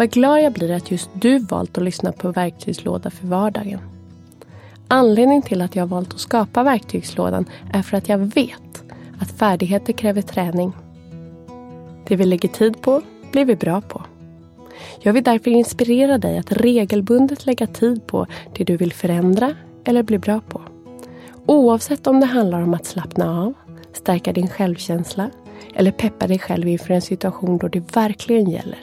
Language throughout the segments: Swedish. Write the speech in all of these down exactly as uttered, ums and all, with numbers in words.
Vad glad jag blir att just du valt att lyssna på Verktygslåda för vardagen. Anledningen till att jag valt att skapa Verktygslådan är för att jag vet att färdigheter kräver träning. Det vi lägger tid på blir vi bra på. Jag vill därför inspirera dig att regelbundet lägga tid på det du vill förändra eller bli bra på. Oavsett om det handlar om att slappna av, stärka din självkänsla eller peppa dig själv inför en situation då det verkligen gäller.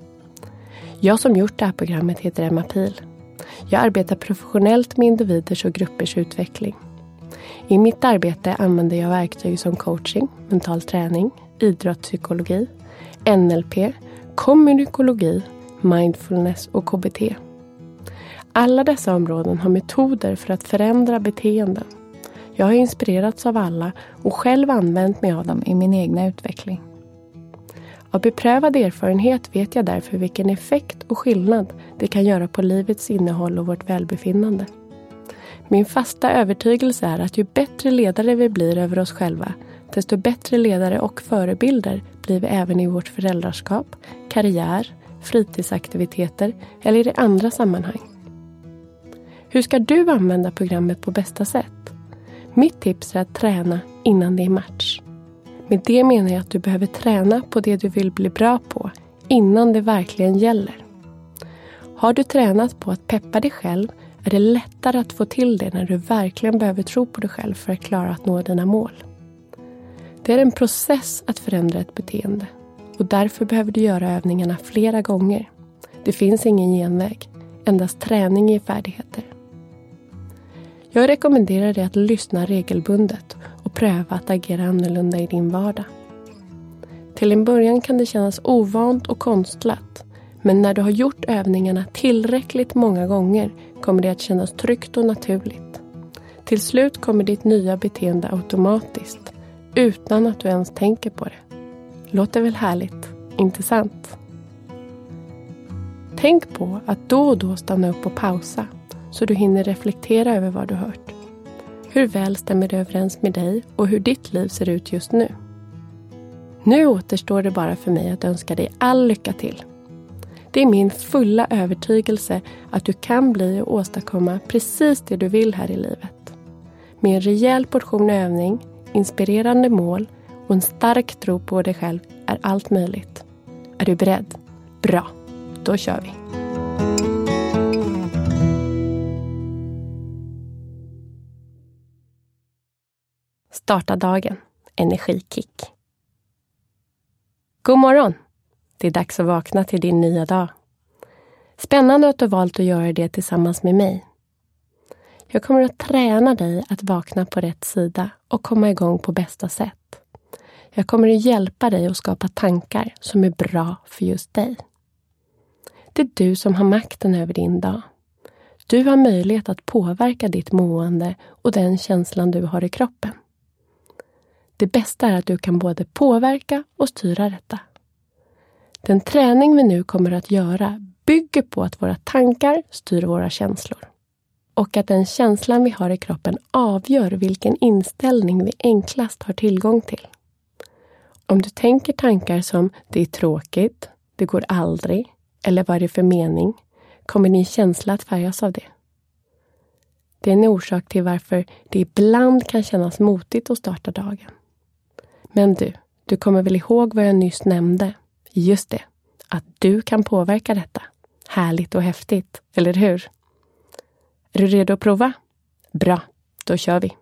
Jag som gjort det här programmet heter Emma Pihl. Jag arbetar professionellt med individers och gruppers utveckling. I mitt arbete använder jag verktyg som coaching, mental träning, idrottspsykologi, N L P, kommunikologi, mindfulness och K B T. Alla dessa områden har metoder för att förändra beteenden. Jag har inspirerats av alla och själv använt mig av dem i min egna utveckling. Av beprövad erfarenhet vet jag därför vilken effekt och skillnad det kan göra på livets innehåll och vårt välbefinnande. Min fasta övertygelse är att ju bättre ledare vi blir över oss själva, desto bättre ledare och förebilder blir vi även i vårt föräldraskap, karriär, fritidsaktiviteter eller i andra sammanhang. Hur ska du använda programmet på bästa sätt? Mitt tips är att träna innan det är match. Med det menar jag att du behöver träna på det du vill bli bra på innan det verkligen gäller. Har du tränat på att peppa dig själv är det lättare att få till det när du verkligen behöver tro på dig själv för att klara att nå dina mål. Det är en process att förändra ett beteende och därför behöver du göra övningarna flera gånger. Det finns ingen genväg, endast träning i färdigheter. Jag rekommenderar dig att lyssna regelbundet och pröva att agera annorlunda i din vardag. Till en början kan det kännas ovant och konstlat, men när du har gjort övningarna tillräckligt många gånger kommer det att kännas tryggt och naturligt. Till slut kommer ditt nya beteende automatiskt, utan att du ens tänker på det. Låter väl härligt, inte sant? Tänk på att då och då stanna upp och pausa, så du hinner reflektera över vad du hört. Hur väl stämmer det överens med dig och hur ditt liv ser ut just nu? Nu återstår det bara för mig att önska dig all lycka till. Det är min fulla övertygelse att du kan bli och åstadkomma precis det du vill här i livet. Med en rejäl portion övning, inspirerande mål och en stark tro på dig själv är allt möjligt. Är du beredd? Bra, då kör vi! Starta dagen. Energikick. God morgon! Det är dags att vakna till din nya dag. Spännande att du har valt att göra det tillsammans med mig. Jag kommer att träna dig att vakna på rätt sida och komma igång på bästa sätt. Jag kommer att hjälpa dig att skapa tankar som är bra för just dig. Det är du som har makten över din dag. Du har möjlighet att påverka ditt mående och den känslan du har i kroppen. Det bästa är att du kan både påverka och styra detta. Den träning vi nu kommer att göra bygger på att våra tankar styr våra känslor. Och att den känslan vi har i kroppen avgör vilken inställning vi enklast har tillgång till. Om du tänker tankar som det är tråkigt, det går aldrig eller vad är det för mening, kommer din känsla att färgas av det. Det är en orsak till varför det ibland kan kännas motigt att starta dagen. Men du, du kommer väl ihåg vad jag nyss nämnde? Just det, att du kan påverka detta. Härligt och häftigt, eller hur? Är du redo att prova? Bra, då kör vi.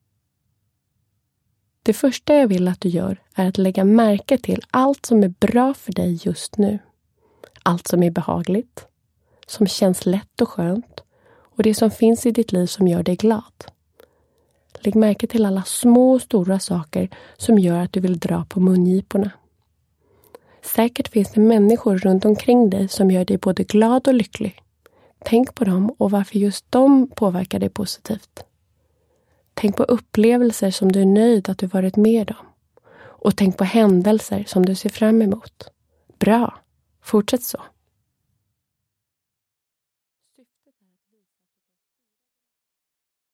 Det första jag vill att du gör är att lägga märke till allt som är bra för dig just nu. Allt som är behagligt, som känns lätt och skönt och det som finns i ditt liv som gör dig glad. Lägg märke till alla små och stora saker som gör att du vill dra på mungiporna. Säkert finns det människor runt omkring dig som gör dig både glad och lycklig. Tänk på dem och varför just de påverkar dig positivt. Tänk på upplevelser som du är nöjd att du varit med om. Och tänk på händelser som du ser fram emot. Bra, fortsätt så.